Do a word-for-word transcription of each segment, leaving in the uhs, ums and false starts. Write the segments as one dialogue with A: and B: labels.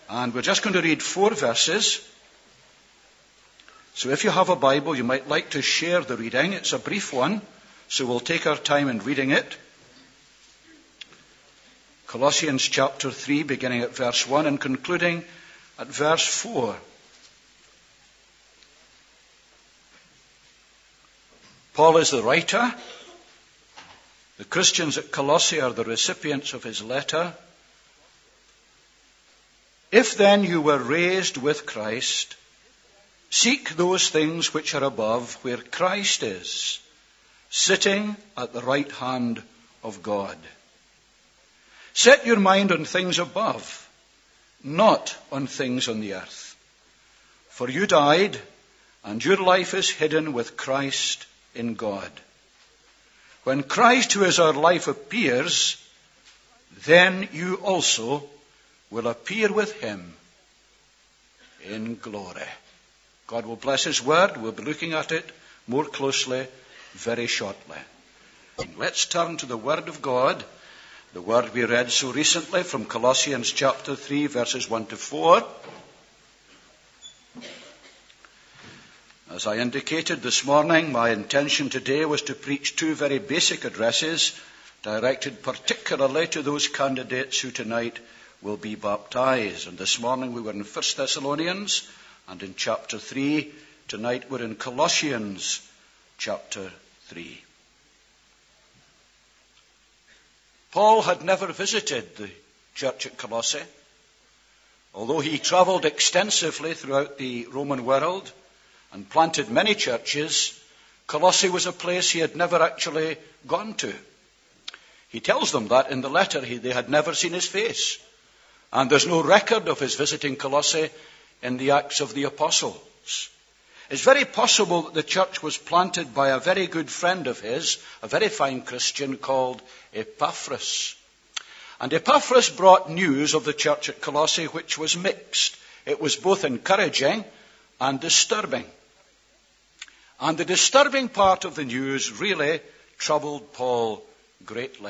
A: And we're just going to read four verses. So if you have a Bible, you might like to share the reading. It's a brief one, so we'll take our time in reading it. Colossians chapter three, beginning at verse one and concluding at verse four. Paul is the writer. The Christians at Colossae are the recipients of his letter. If then you were raised with Christ, seek those things which are above, where Christ is, sitting at the right hand of God. Set your mind on things above, not on things on the earth. For you died, and your life is hidden with Christ in God. When Christ, who is our life, appears, then you also will appear with him in glory. God will bless his word. We'll be looking at it more closely very shortly. Let's turn to the word of God, the word we read so recently from Colossians chapter three, verses one to four. As I indicated this morning, my intention today was to preach two very basic addresses directed particularly to those candidates who tonight will be baptized. And this morning we were in First Thessalonians and in chapter three. Tonight we're in Colossians chapter three. Paul had never visited the church at Colossae. Although he travelled extensively throughout the Roman world and planted many churches, Colossae was a place he had never actually gone to. He tells them that in the letter. He, they had never seen his face. And there's no record of his visiting Colossae in the Acts of the Apostles. It's very possible that the church was planted by a very good friend of his, a very fine Christian called Epaphras. And Epaphras brought news of the church at Colossae which was mixed. It was both encouraging and disturbing. And the disturbing part of the news really troubled Paul greatly.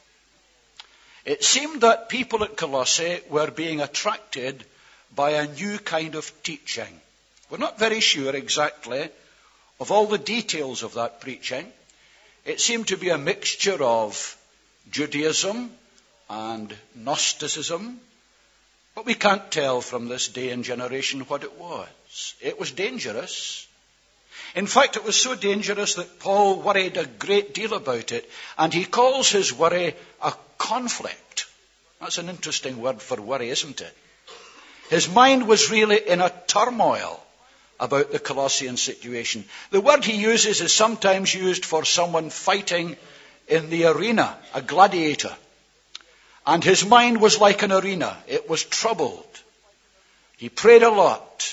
A: It seemed that people at Colossae were being attracted by a new kind of teaching. We're not very sure exactly of all the details of that preaching. It seemed to be a mixture of Judaism and Gnosticism, but we can't tell from this day and generation what it was. It was dangerous. In fact, it was so dangerous that Paul worried a great deal about it, and he calls his worry a conflict. That's an interesting word for worry, isn't it? His mind was really in a turmoil about the Colossian situation. The word he uses is sometimes used for someone fighting in the arena, a gladiator. And his mind was like an arena. It was troubled. He prayed a lot.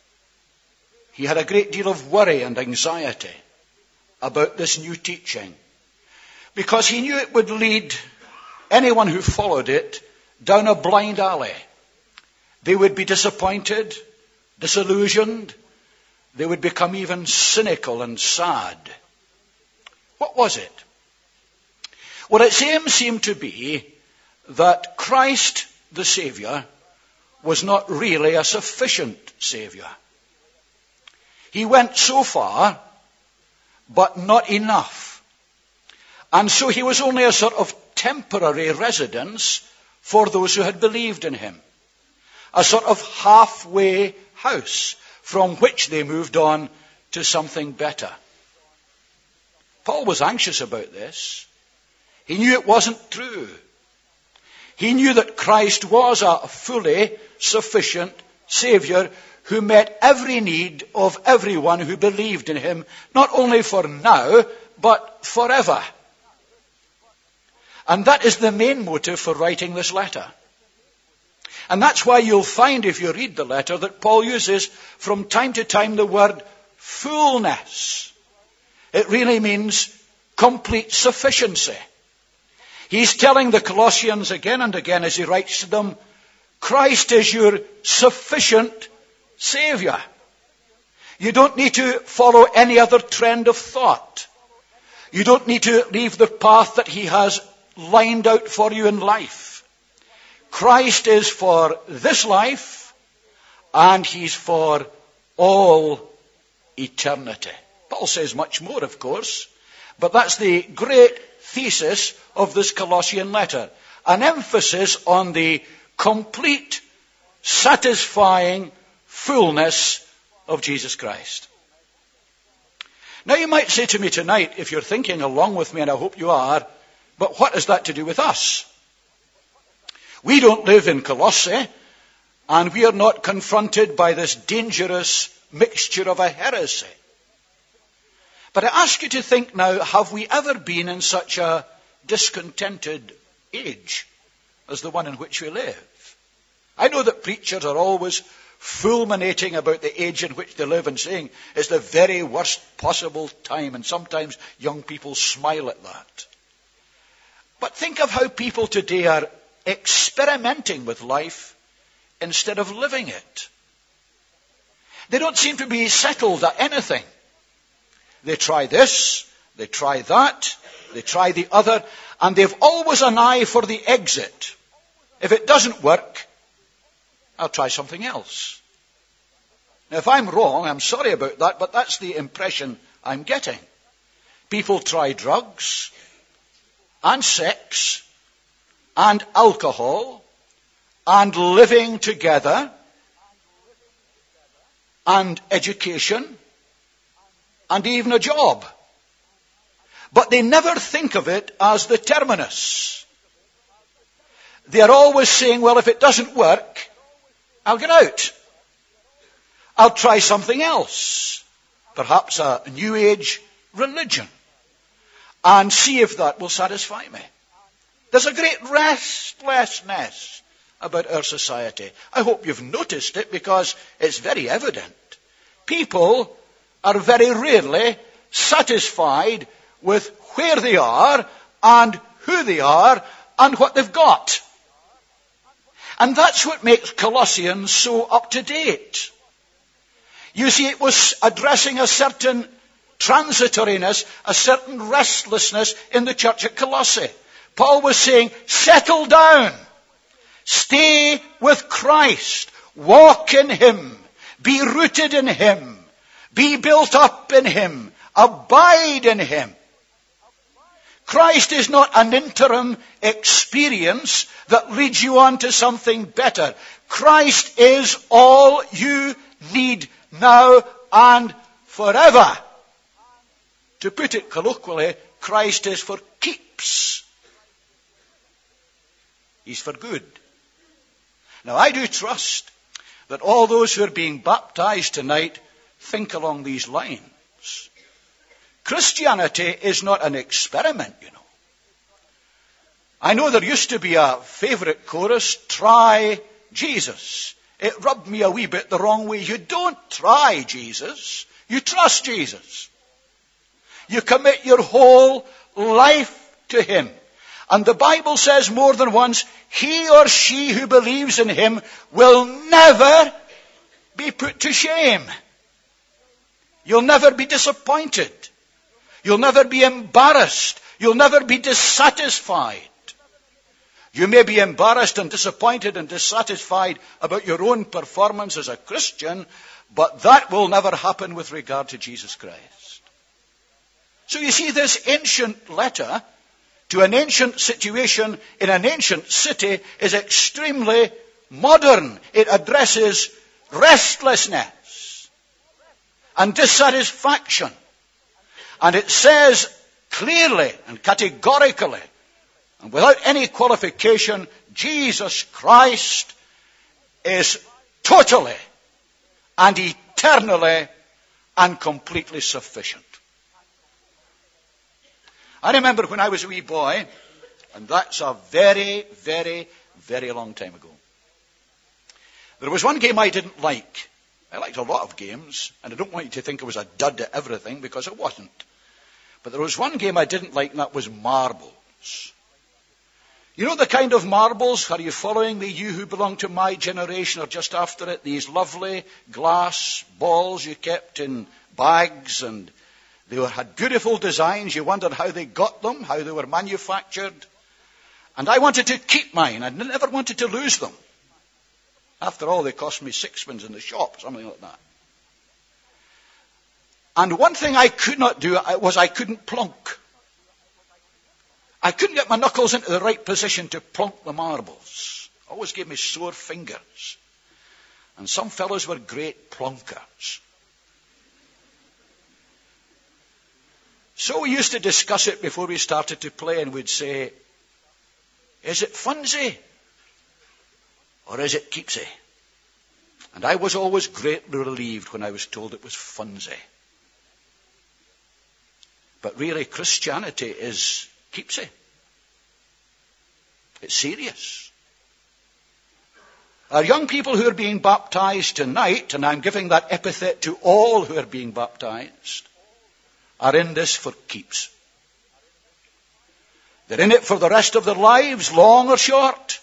A: He had a great deal of worry and anxiety about this new teaching, because he knew it would lead anyone who followed it down a blind alley. They would be disappointed, disillusioned. They would become even cynical and sad. What was it? Well, its aim seemed to be that Christ, the Saviour, was not really a sufficient Saviour. He went so far, but not enough. And so he was only a sort of temporary residence for those who had believed in him. A sort of halfway house from which they moved on to something better. Paul was anxious about this. He knew it wasn't true. He knew that Christ was a fully sufficient Saviour who met every need of everyone who believed in him, not only for now, but forever. And that is the main motive for writing this letter. And that's why you'll find, if you read the letter, that Paul uses from time to time the word fullness. It really means complete sufficiency. He's telling the Colossians again and again as he writes to them, Christ is your sufficient Saviour. You don't need to follow any other trend of thought. You don't need to leave the path that he has lined out for you in life. Christ is for this life, and he's for all eternity. Paul says much more, of course, but that's the great thesis of this Colossian letter. An emphasis on the complete, satisfying fullness of Jesus Christ. Now you might say to me tonight, if you're thinking along with me, and I hope you are, but what has that to do with us? We don't live in Colossae, and we are not confronted by this dangerous mixture of a heresy. But I ask you to think now, have we ever been in such a discontented age as the one in which we live? I know that preachers are always fulminating about the age in which they live and saying it's the very worst possible time, and sometimes young people smile at that. But think of how people today are experimenting with life instead of living it. They don't seem to be settled at anything. They try this, they try that, they try the other, and they've always an eye for the exit. If it doesn't work, I'll try something else. Now, if I'm wrong, I'm sorry about that, but that's the impression I'm getting. People try drugs, and sex, and alcohol, and living together, and education, and even a job. But they never think of it as the terminus. They are always saying, well, if it doesn't work, I'll get out. I'll try something else. Perhaps a new age religion. And see if that will satisfy me. There's a great restlessness about our society. I hope you've noticed it, because it's very evident. People are very rarely satisfied with where they are and who they are and what they've got. And that's what makes Colossians so up to date. You see, it was addressing a certain transitoriness, a certain restlessness in the church at Colossae. Paul was saying, settle down, stay with Christ, walk in him, be rooted in him, be built up in him, abide in him. Christ is not an interim experience that leads you on to something better. Christ is all you need now and forever. To put it colloquially, Christ is for keeps. He's for good. Now, I do trust that all those who are being baptized tonight think along these lines. Christianity is not an experiment, you know. I know there used to be a favorite chorus, try Jesus. It rubbed me a wee bit the wrong way. You don't try Jesus. You trust Jesus. You commit your whole life to him. And the Bible says more than once, he or she who believes in him will never be put to shame. You'll never be disappointed. You'll never be embarrassed. You'll never be dissatisfied. You may be embarrassed and disappointed and dissatisfied about your own performance as a Christian, but that will never happen with regard to Jesus Christ. So you see, this ancient letter to an ancient situation in an ancient city is extremely modern. It addresses restlessness and dissatisfaction. And it says clearly and categorically, and without any qualification, Jesus Christ is totally and eternally and completely sufficient. I remember when I was a wee boy, and that's a very, very, very long time ago. There was one game I didn't like. I liked a lot of games, and I don't want you to think I was a dud at everything, because I wasn't. But there was one game I didn't like, and that was marbles. You know the kind of marbles, are you following me, you who belong to my generation or just after it? These lovely glass balls you kept in bags, and they were, had beautiful designs. You wondered how they got them, how they were manufactured. And I wanted to keep mine. I never wanted to lose them. After all, they cost me sixpence in the shop, something like that. And one thing I could not do was I couldn't plonk. I couldn't get my knuckles into the right position to plonk the marbles. Always gave me sore fingers. And some fellows were great plonkers. So we used to discuss it before we started to play, and we'd say, is it funsy? Or is it keepsy? And I was always greatly relieved when I was told it was funsy. But really, Christianity is keepsy. It's serious. Our young people who are being baptized tonight, and I'm giving that epithet to all who are being baptized, are in this for keeps. They're in it for the rest of their lives, long or short.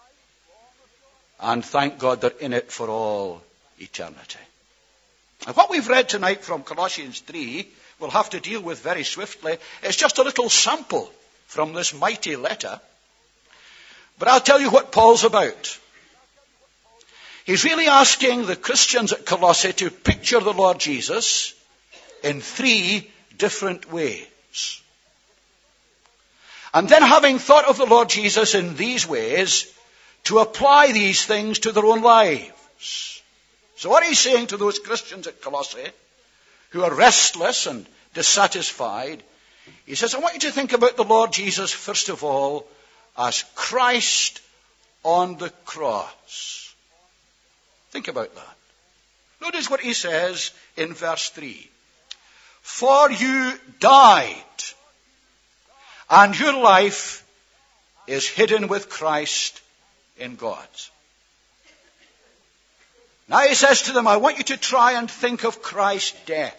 A: And thank God they're in it for all eternity. And what we've read tonight from Colossians three, we'll have to deal with very swiftly. It's just a little sample from this mighty letter. But I'll tell you what Paul's about. He's really asking the Christians at Colossae to picture the Lord Jesus in three different ways. And then, having thought of the Lord Jesus in these ways, to apply these things to their own lives. So what he's saying to those Christians at Colossae who are restless and dissatisfied, he says, I want you to think about the Lord Jesus, first of all, as Christ on the cross. Think about that. Notice what he says in verse three. For you died, and your life is hidden with Christ in God. Now he says to them, I want you to try and think of Christ's death.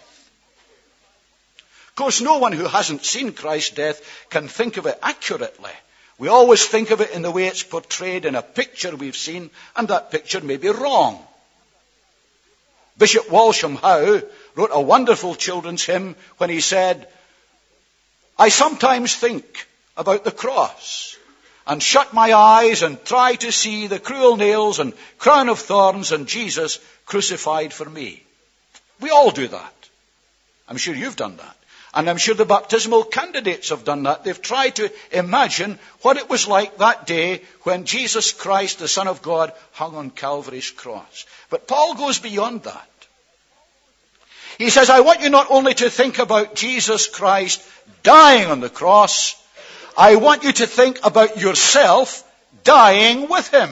A: Of course, no one who hasn't seen Christ's death can think of it accurately. We always think of it in the way it's portrayed in a picture we've seen, and that picture may be wrong. Bishop Walsham Howe wrote a wonderful children's hymn when he said, I sometimes think about the cross and shut my eyes and try to see the cruel nails and crown of thorns and Jesus crucified for me. We all do that. I'm sure you've done that. And I'm sure the baptismal candidates have done that. They've tried to imagine what it was like that day when Jesus Christ, the Son of God, hung on Calvary's cross. But Paul goes beyond that. He says, I want you not only to think about Jesus Christ dying on the cross, I want you to think about yourself dying with him.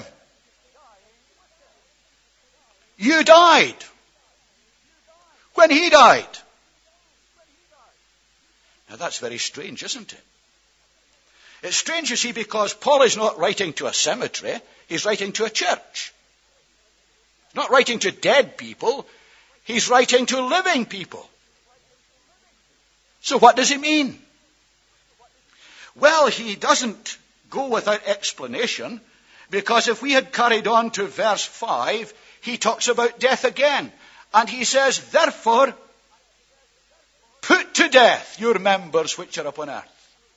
A: You died when he died. Now that's very strange, isn't it? It's strange, you see, because Paul is not writing to a cemetery, he's writing to a church. He's not writing to dead people, he's writing to living people. So what does he mean? Well, he doesn't go without explanation, because if we had carried on to verse five, he talks about death again. And he says, therefore, put to death your members which are upon earth.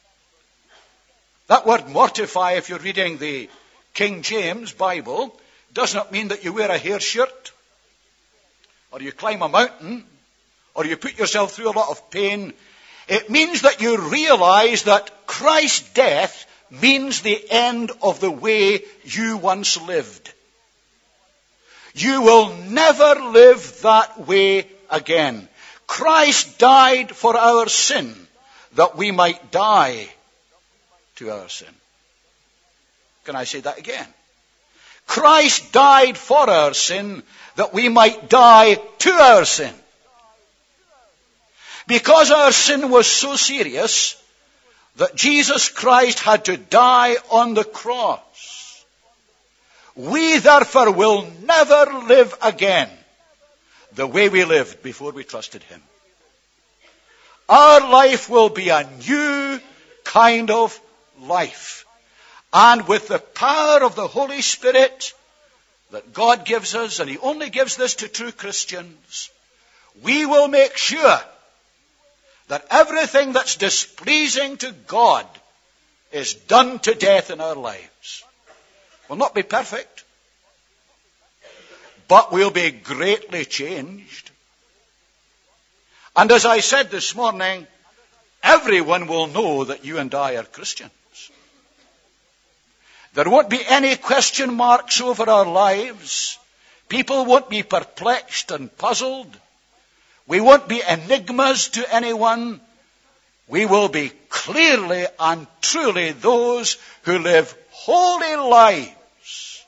A: That word mortify, if you're reading the King James Bible, does not mean that you wear a hair shirt, or you climb a mountain, or you put yourself through a lot of pain. It means that you realize that Christ's death means the end of the way you once lived. You will never live that way again. Christ died for our sin, that we might die to our sin. Can I say that again? Christ died for our sin, that we might die to our sin. Because our sin was so serious that Jesus Christ had to die on the cross, we therefore will never live again the way we lived before we trusted him. Our life will be a new kind of life. And with the power of the Holy Spirit that God gives us, and he only gives this to true Christians, we will make sure that everything that's displeasing to God is done to death in our lives. We'll not be perfect, but we'll be greatly changed. And as I said this morning, everyone will know that you and I are Christians. There won't be any question marks over our lives. People won't be perplexed and puzzled. We won't be enigmas to anyone. We will be clearly and truly those who live holy lives.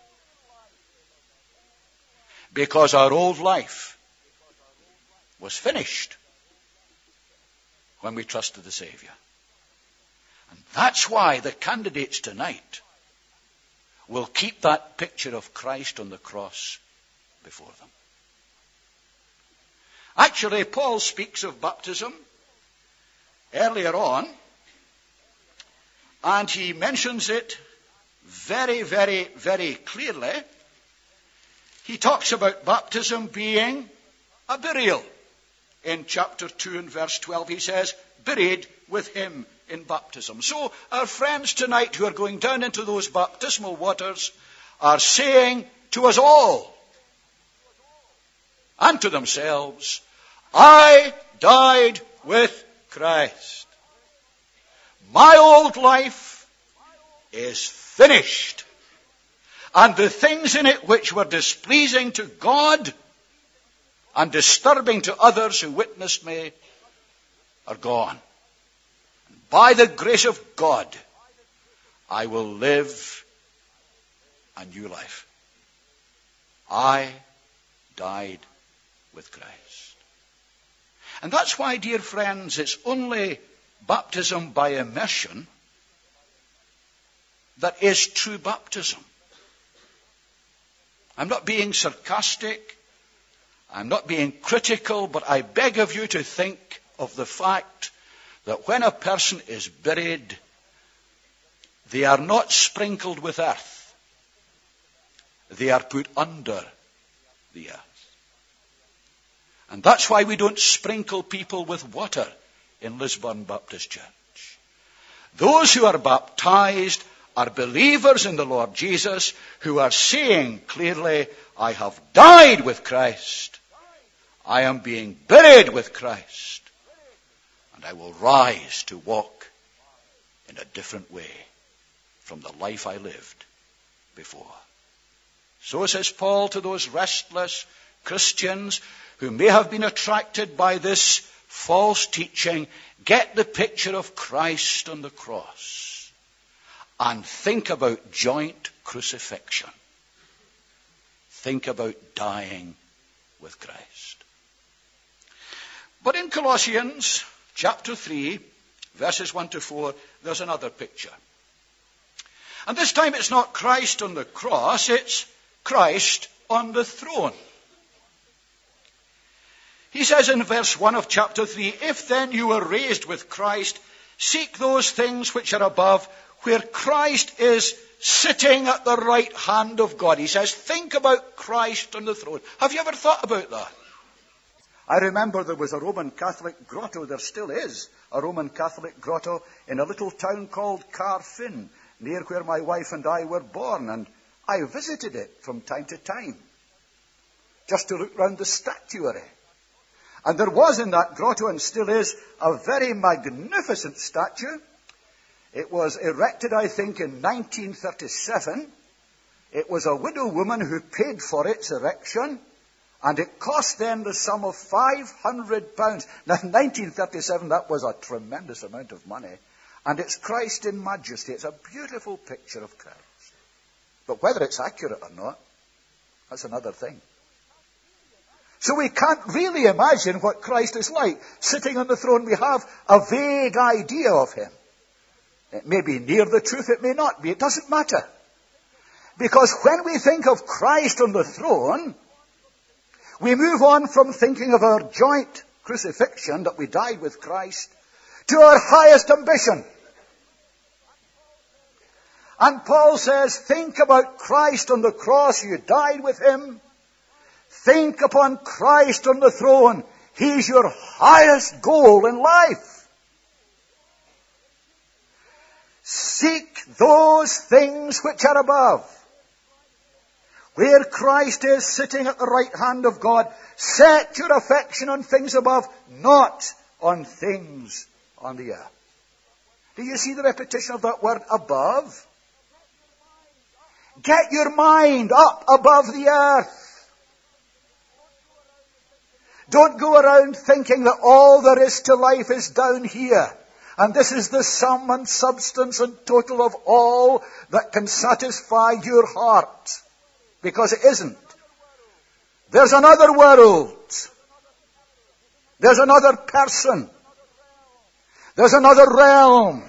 A: Because our old life was finished when we trusted the Savior. And that's why the candidates tonight will keep that picture of Christ on the cross before them. Actually, Paul speaks of baptism earlier on, and he mentions it very, very, very clearly. He talks about baptism being a burial. In chapter two and verse twelve, he says, buried with him in baptism. So our friends tonight who are going down into those baptismal waters are saying to us all and to themselves, I died with Christ. My old life is finished. And the things in it which were displeasing to God and disturbing to others who witnessed me are gone. And by the grace of God, I will live a new life. I died with Christ. And that's why, dear friends, it's only baptism by immersion that is true baptism. I'm not being sarcastic. I'm not being critical, but I beg of you to think of the fact that when a person is buried, they are not sprinkled with earth. They are put under the earth. And that's why we don't sprinkle people with water in Lisburn Baptist Church. Those who are baptized are believers in the Lord Jesus who are saying clearly, I have died with Christ. I am being buried with Christ. And I will rise to walk in a different way from the life I lived before. So says Paul to those restless Christians who may have been attracted by this false teaching, get the picture of Christ on the cross and think about joint crucifixion. Think about dying with Christ. But in Colossians chapter three, verses one to four, there's another picture. And this time it's not Christ on the cross, it's Christ on the throne. He says in verse one of chapter three, if then you were raised with Christ, seek those things which are above, where Christ is sitting at the right hand of God. He says, think about Christ on the throne. Have you ever thought about that? I remember there was a Roman Catholic grotto, there still is a Roman Catholic grotto in a little town called Carfin, near where my wife and I were born, and I visited it from time to time, just to look round the statuary. And there was in that grotto, and still is, a very magnificent statue. It was erected, I think, in nineteen thirty-seven. It was a widow woman who paid for its erection, and it cost then the sum of five hundred pounds. Now, in nineteen thirty-seven, that was a tremendous amount of money. And it's Christ in majesty. It's a beautiful picture of Christ. But whether it's accurate or not, that's another thing. So we can't really imagine what Christ is like. Sitting on the throne, we have a vague idea of him. It may be near the truth, it may not be. It doesn't matter. Because when we think of Christ on the throne, we move on from thinking of our joint crucifixion, that we died with Christ, to our highest ambition. And Paul says, think about Christ on the cross, you died with him. Think upon Christ on the throne. He's your highest goal in life.
B: Seek those things which are above, where Christ is sitting at the right hand of God. Set your affection on things above, not on things on the earth. Do you see the repetition of that word above? Get your mind up above the earth. Don't go around thinking that all there is to life is down here. And this is the sum and substance and total of all that can satisfy your heart. Because it isn't. There's another world. There's another person. There's another realm.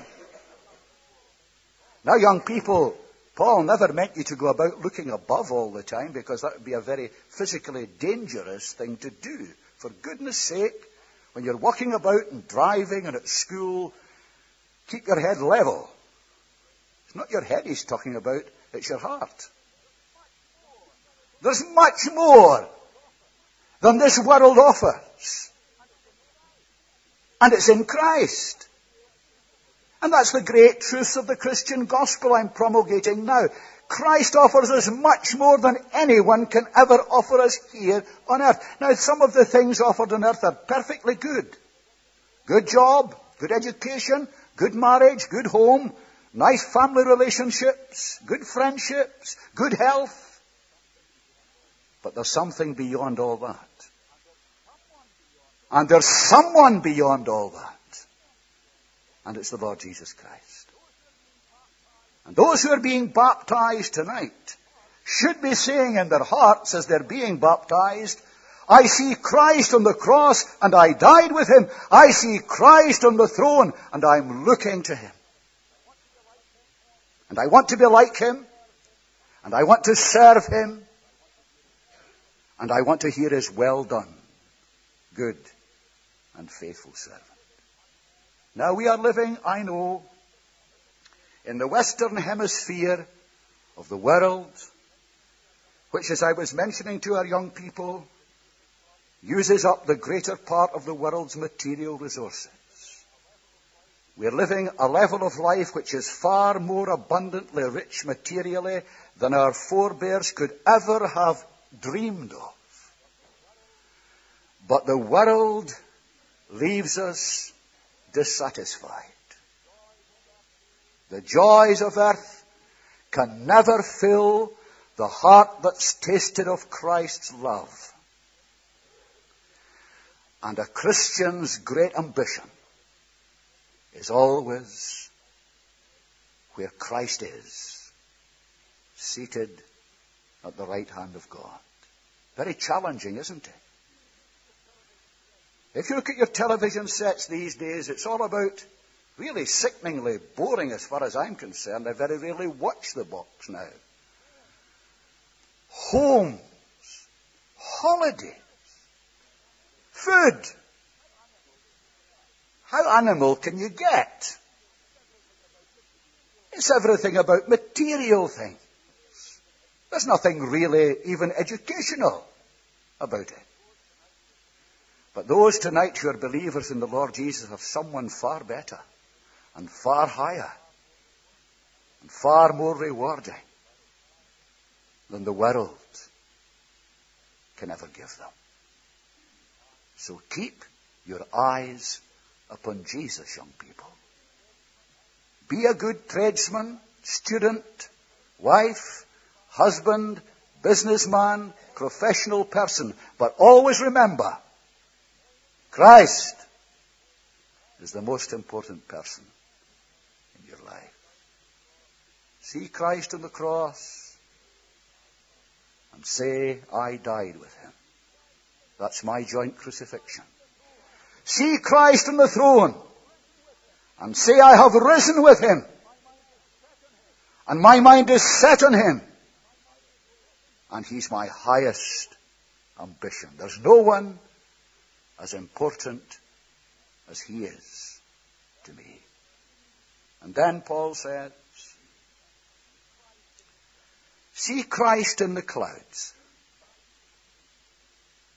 B: Now, young people, Paul never meant you to go about looking above all the time, because that would be a very physically dangerous thing to do. For goodness sake, when you're walking about and driving and at school, keep your head level. It's not your head he's talking about, it's your heart. There's much more than this world offers. And it's in Christ. And that's the great truth of the Christian gospel I'm promulgating now. Christ offers us much more than anyone can ever offer us here on earth. Now, some of the things offered on earth are perfectly good. Good job, good education, good marriage, good home, nice family relationships, good friendships, good health. But there's something beyond all that. And there's someone beyond all that. And it's the Lord Jesus Christ. And those who are being baptized tonight should be saying in their hearts as they're being baptized, I see Christ on the cross and I died with him. I see Christ on the throne and I'm looking to him. And I want to be like him. And I want to serve him. And I want to hear his well done, good and faithful servant. Now we are living, I know, in the Western Hemisphere of the world, which, as I was mentioning to our young people, uses up the greater part of the world's material resources. We're living a level of life which is far more abundantly rich materially than our forebears could ever have dreamed of. But the world leaves us dissatisfied. The joys of earth can never fill the heart that's tasted of Christ's love. And a Christian's great ambition is always where Christ is, seated at the right hand of God. Very challenging, isn't it? If you look at your television sets these days, it's all about really sickeningly boring as far as I'm concerned. I very rarely watch the box now. Homes, holidays, food. How animal can you get? It's everything about material things. There's nothing really even educational about it. But those tonight who are believers in the Lord Jesus have someone far better and far higher and far more rewarding than the world can ever give them. So keep your eyes upon Jesus, young people. Be a good tradesman, student, wife, husband, businessman, professional person. But always remember, Christ is the most important person in your life. See Christ on the cross and say, I died with him. That's my joint crucifixion. See Christ on the throne and say, I have risen with him. And my mind is set on him. And he's my highest ambition. There's no one as important as he is to me. And then Paul says, see Christ in the clouds.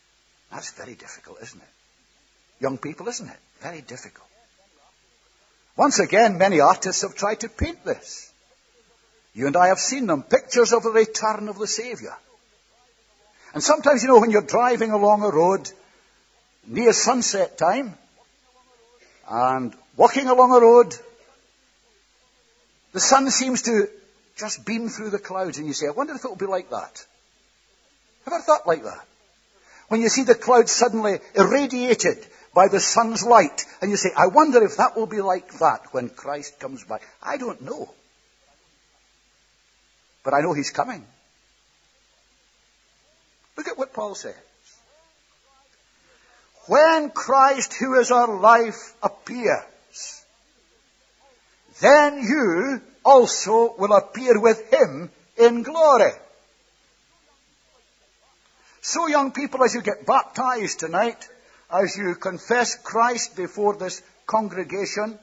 B: That's very difficult, isn't it? Young people, isn't it? Very difficult. Once again, many artists have tried to paint this. You and I have seen them, pictures of the return of the Savior. And sometimes, you know, when you're driving along a road near sunset time and walking along a road, the sun seems to just beam through the clouds, and you say, I wonder if it will be like that. Ever thought like that? When you see the clouds suddenly irradiated by the sun's light, and you say, I wonder if that will be like that when Christ comes back. I don't know. But I know he's coming. Look at what Paul says. When Christ, who is our life, appears, then you also will appear with him in glory. So, young people, as you get baptized tonight, as you confess Christ before this congregation,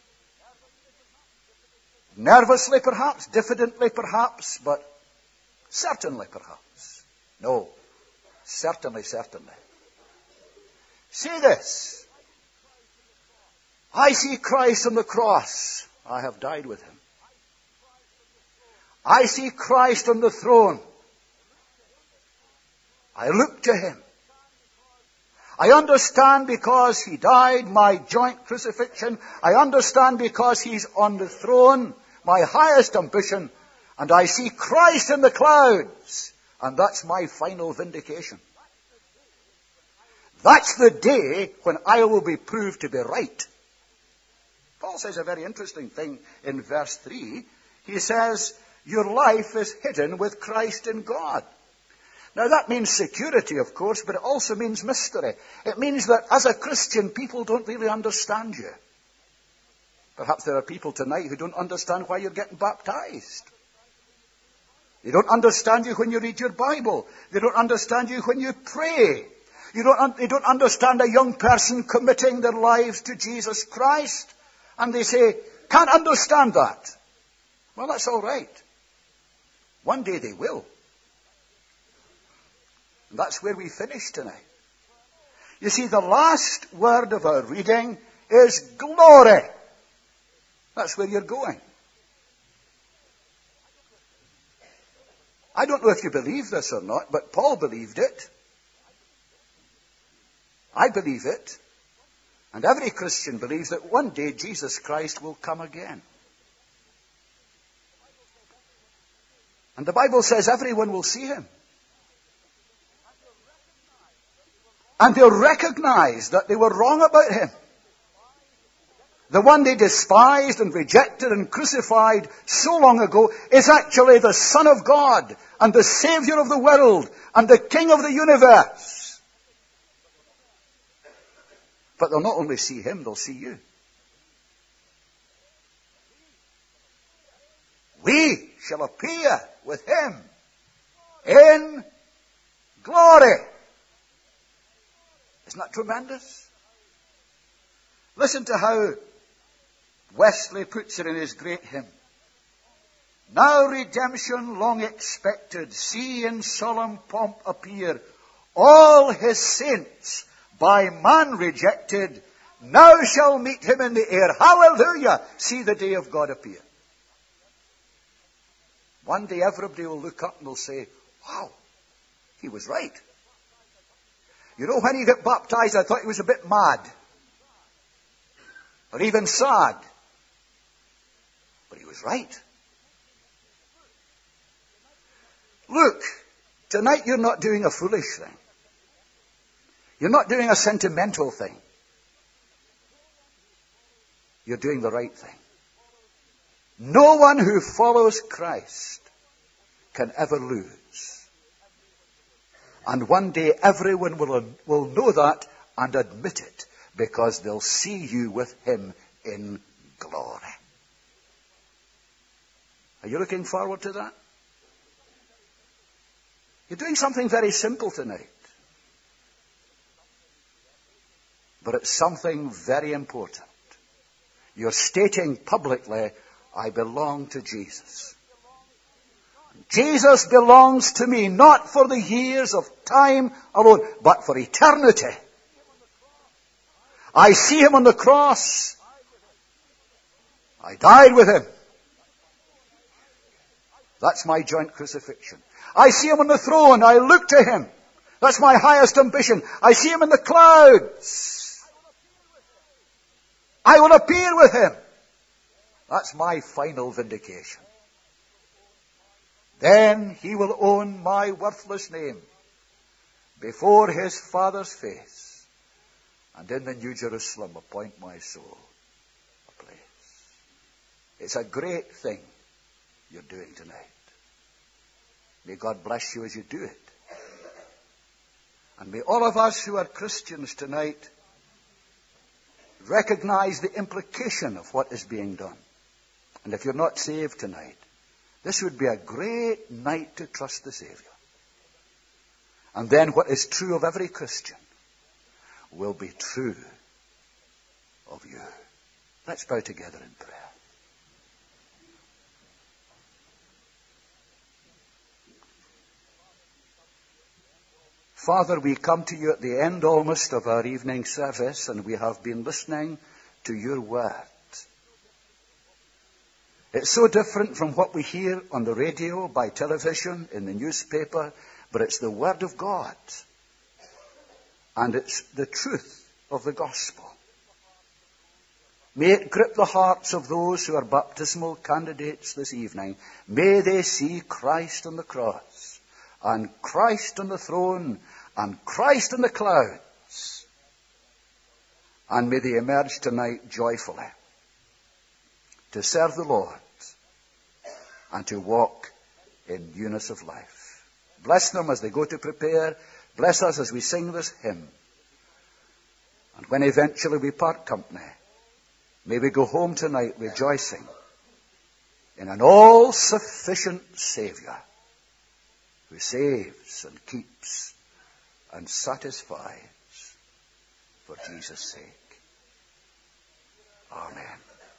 B: nervously perhaps, diffidently perhaps, but certainly perhaps. No, certainly, certainly. See this. I see Christ on the cross. I have died with him. I see Christ on the throne. I look to him. I understand because he died, my joint crucifixion. I understand because he's on the throne, my highest ambition. And I see Christ in the clouds. And that's my final vindication. That's the day when I will be proved to be right. Paul says a very interesting thing in verse three. He says, your life is hidden with Christ in God. Now that means security, of course, but it also means mystery. It means that as a Christian, people don't really understand you. Perhaps there are people tonight who don't understand why you're getting baptized. They don't understand you when you read your Bible. They don't understand you when you pray. You don't, they don't understand a young person committing their lives to Jesus Christ. And they say, can't understand that. Well, that's all right. One day they will. And that's where we finish tonight. You see, the last word of our reading is glory. That's where you're going. I don't know if you believe this or not, but Paul believed it. I believe it. And every Christian believes that one day Jesus Christ will come again. And the Bible says everyone will see him. And they'll recognize that they were wrong about him. The one they despised and rejected and crucified so long ago is actually the Son of God and the Savior of the world and the King of the universe. But they'll not only see him, they'll see you. We shall appear with him in glory. Isn't that tremendous? Listen to how Wesley puts it in his great hymn. Now redemption long expected, see in solemn pomp appear, all his saints by man rejected, now shall meet him in the air. Hallelujah! See the day of God appear. One day everybody will look up and they'll say, wow, he was right. You know, when he got baptized, I thought he was a bit mad. Or even sad. But he was right. Look, tonight you're not doing a foolish thing. You're not doing a sentimental thing. You're doing the right thing. No one who follows Christ can ever lose. And one day everyone will, will know that and admit it, because they'll see you with him in glory. Are you looking forward to that? You're doing something very simple tonight. But it's something very important. You're stating publicly, I belong to Jesus. Jesus belongs to me, not for the years of time alone, but for eternity. I see him on the cross. I died with him. That's my joint crucifixion. I see him on the throne. I look to him. That's my highest ambition. I see him in the clouds. I will appear with him. That's my final vindication. Then he will own my worthless name before his Father's face, and in the New Jerusalem appoint my soul a place. It's a great thing you're doing tonight. May God bless you as you do it. And may all of us who are Christians tonight recognize the implication of what is being done. And if you're not saved tonight, this would be a great night to trust the Savior. And then what is true of every Christian will be true of you. Let's bow together in prayer. Father, we come to you at the end almost of our evening service, and we have been listening to your word. It's so different from what we hear on the radio, by television, in the newspaper, but it's the word of God. And it's the truth of the gospel. May it grip the hearts of those who are baptismal candidates this evening. May they see Christ on the cross, and Christ on the throne, and Christ in the clouds. And may they emerge tonight joyfully to serve the Lord and to walk in newness of life. Bless them as they go to prepare. Bless us as we sing this hymn. And when eventually we part company, may we go home tonight rejoicing in an all-sufficient Savior who saves and keeps and satisfies for Jesus' sake.